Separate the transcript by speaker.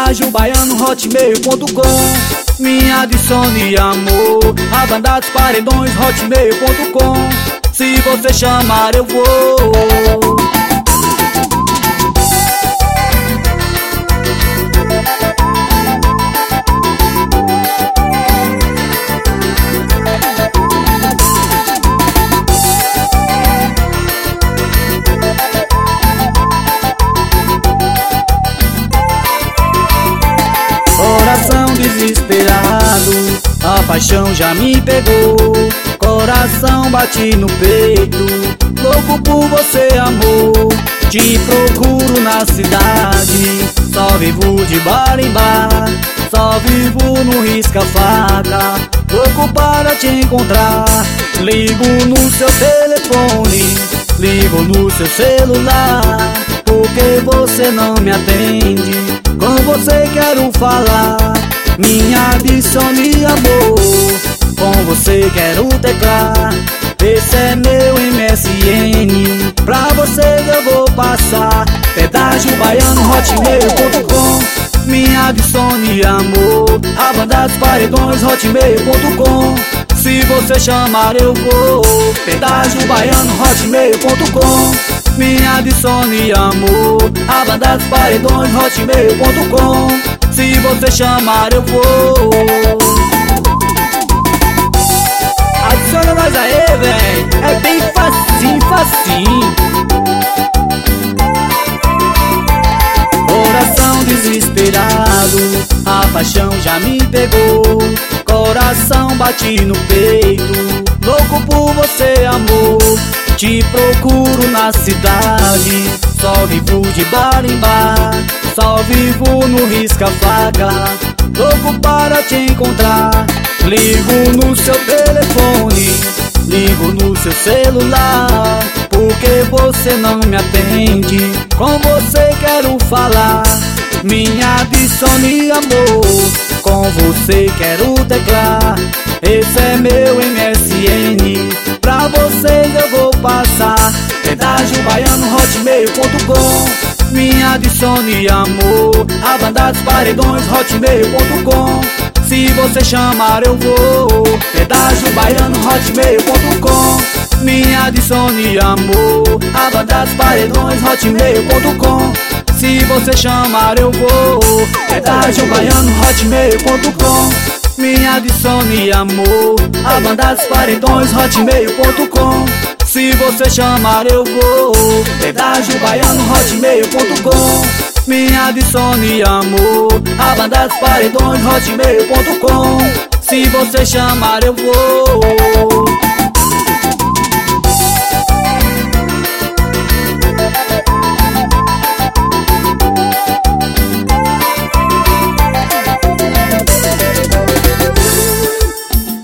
Speaker 1: Pedágio Baiano hotmail.com. Me adicione amor. A banda dos paredões hotmail.com. Se você chamar eu vou. Coração desesperado, a paixão já me pegou. Coração bate no peito, louco por você amor. Te procuro na cidade, só vivo de bar em bar. Só vivo no risca-faca, louco para te encontrar. Ligo no seu telefone, ligo no seu celular, porque você não me atende. Com você quero falar, me adicione amor. Com você quero teclar, esse é meu MSN. Pra você eu vou passar. Pedágio Baiano hotmail.com. Me adicione amor. A banda dos paredões hotmail.com. Se você chamar eu vou. Pedágio Baiano hotmail.com. Me adicione amor. A banda dos paredões hotmail.com. Se você chamar eu vou. Adiciona nós aí, véi. É bem facinho, facinho. Coração desesperado, a paixão já me pegou. Coração bate no peito, louco por você amor. Te procuro na cidade, só vivo de bar em bar. Só vivo no risca-faca, louco para te encontrar. Ligo no seu telefone, ligo no seu celular, porque você não me atende. Com você quero falar, me adicione amor. Com você quero teclar, esse é meu MSN. Pra vocês eu vou passar. Pedágio Baiano hotmail.com. Me adicione amor. A banda dos paredões hotmail.com. Se você chamar eu vou. Pedágio Baiano hotmail.com. Me adicione amor. A banda dos paredões hotmail.com. Se você chamar eu vou. Pedágio Baiano hotmail.com. Me adicione amor. A banda dos paredões hotmail.com. Se você chamar eu vou. Pedágio Baiano hotmail.com. Me adicione amor. A banda dos paredões hotmail.com. Se você chamar eu vou.